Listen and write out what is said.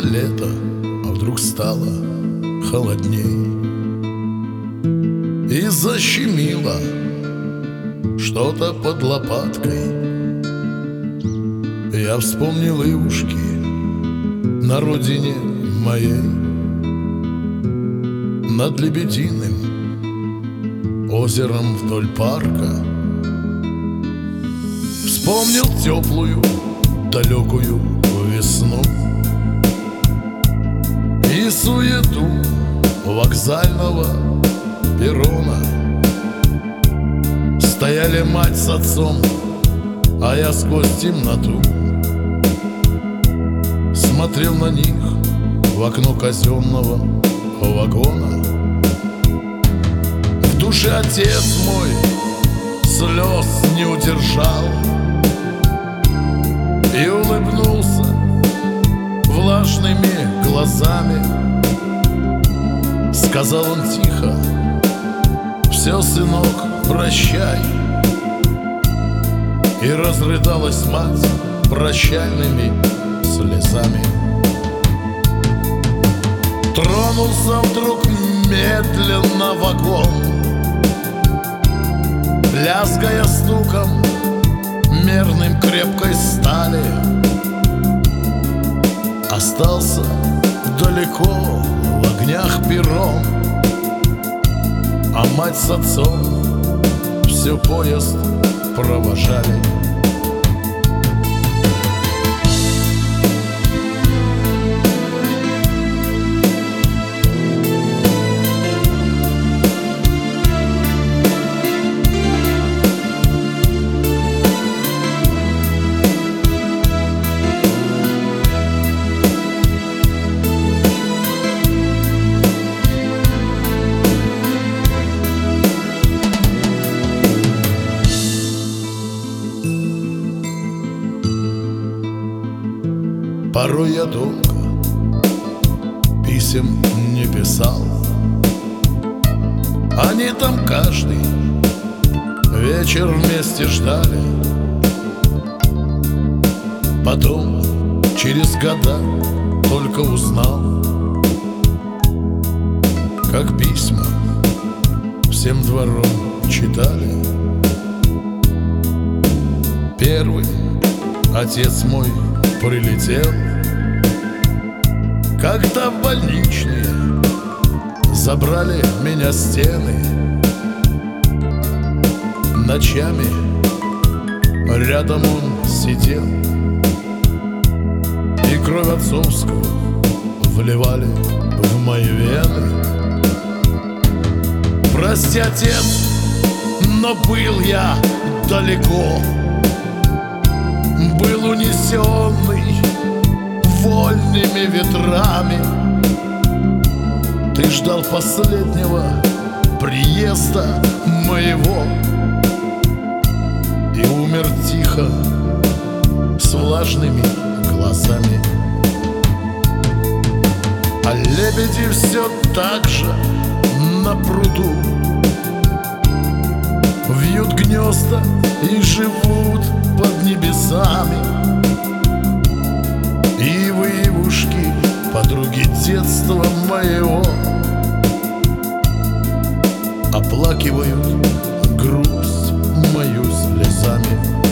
лето, а вдруг стало холодней, и защемило что-то под лопаткой. Я вспомнил ивушки на родине моей, над Лебединым озером вдоль парка. Вспомнил теплую, далекую весну и суету вокзального перрона. Стояли мать с отцом, а я сквозь темноту смотрел на них в окно казенного вагона. В душе отец мой слез не удержал и улыбнулся влажными глазами. Сказал он тихо: «Все, сынок, прощай». И разрыдалась мать прощальными слезами. Тронулся вдруг медленно вагон, лязгая стуком мерным крепкой стали. Остался далеко в огнях перрон, а мать с отцом все поезд провожали. Порой я долго писем не писал, они там каждый вечер вместе ждали. Потом, через года, только узнал, как письма всем двором читали. Первый отец мой прилетел, когда в больничные забрали меня стены. Ночами рядом он сидел, и кровь отцовскую вливали в мои вены. Прости, отец, но был я далеко, был унесенный вольными ветрами. Ты ждал последнего приезда моего и умер тихо с влажными глазами. А лебеди все так же на пруду вьют гнезда и живут под небесами. И ивушки, подруги детства моего, оплакивают грусть мою слезами.